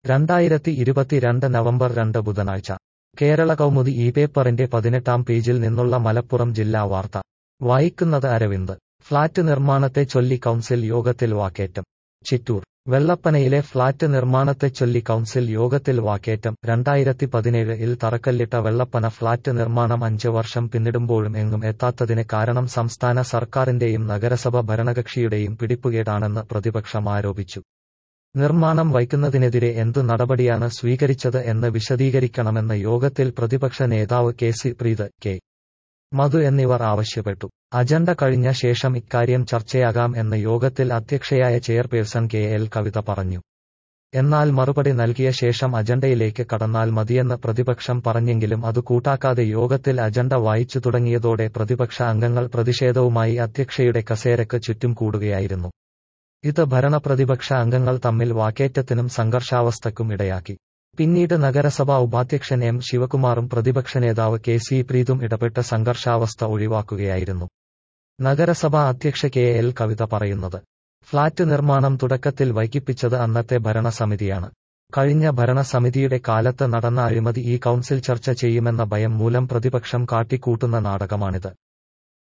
2022 November 2 ബുധനാഴ്ച കേരള കൗമുദി ഈ പേപ്പറിന്റെ 18-ാം പേജിൽ നിന്നുള്ള മലപ്പുറം ജില്ലാ വാർത്ത വായിക്കുന്നത് അരവിന്ദ്. ഫ്ളാറ്റ് നിർമ്മാണത്തെ ചൊല്ലി കൗൺസിൽ യോഗത്തിൽ വാക്കേറ്റം. ചിറ്റൂർ. വെള്ളപ്പനയിലെ ഫ്ളാറ്റ് നിർമ്മാണത്തെച്ചൊല്ലി കൗൺസിൽ യോഗത്തിൽ വാക്കേറ്റം. 2017-ൽ തറക്കല്ലിട്ട വെള്ളപ്പന ഫ്ളാറ്റ് നിർമ്മാണം 5 വർഷം പിന്നിടുമ്പോഴും എങ്ങും എത്താത്തതിന് കാരണം സംസ്ഥാന സർക്കാരിന്റെയും നഗരസഭ ഭരണകക്ഷിയുടെയും പിടിപ്പുകേടാണെന്ന് പ്രതിപക്ഷം ആരോപിച്ചു. നിർമ്മാണം വൈകുന്നതിനെതിരെ എന്തു നടപടിയാണ് സ്വീകരിച്ചത് എന്ന് വിശദീകരിക്കണമെന്ന് യോഗത്തിൽ പ്രതിപക്ഷ നേതാവ് കെ.സി. പ്രീത്, കെ. മധു എന്നിവർ ആവശ്യപ്പെട്ടു. അജണ്ട കഴിഞ്ഞ ശേഷം ഇക്കാര്യം ചർച്ചയാകാം എന്ന് യോഗത്തിൽ അധ്യക്ഷയായ ചെയർപേഴ്സൺ കെ.എൽ. കവിത പറഞ്ഞു. എന്നാൽ മറുപടി നൽകിയ ശേഷം അജണ്ടയിലേക്ക് കടന്നാൽ മതിയെന്ന് പ്രതിപക്ഷം പറഞ്ഞെങ്കിലും അത് കൂട്ടാക്കാതെ യോഗത്തിൽ അജണ്ട വായിച്ചു തുടങ്ങിയതോടെ പ്രതിപക്ഷ അംഗങ്ങൾ പ്രതിഷേധവുമായി അധ്യക്ഷയുടെ കസേരയ്ക്ക് ചുറ്റും കൂടുകയായിരുന്നു. ഇത് ഭരണപ്രതിപക്ഷ അംഗങ്ങൾ തമ്മിൽ വാക്കേറ്റത്തിനും സംഘർഷാവസ്ഥയ്ക്കും ഇടയാക്കി. പിന്നീട് നഗരസഭാ ഉപാധ്യക്ഷൻ എം. ശിവകുമാറും പ്രതിപക്ഷ നേതാവ് കെ.സി. പ്രീതും ഇടപെട്ട് സംഘർഷാവസ്ഥ ഒഴിവാക്കുകയായിരുന്നു. നഗരസഭാ അധ്യക്ഷ കെ.എൽ. കവിത പറയുന്നത്, ഫ്ളാറ്റ് നിർമ്മാണം തുടക്കത്തിൽ വൈകിപ്പിച്ചത് അന്നത്തെ ഭരണസമിതിയാണ്. കഴിഞ്ഞ ഭരണസമിതിയുടെ കാലത്ത് നടന്ന അഴിമതി ഈ കൗൺസിൽ ചർച്ച ചെയ്യുമെന്ന ഭയം മൂലം പ്രതിപക്ഷം കാട്ടിക്കൂട്ടുന്ന നാടകമാണിത്.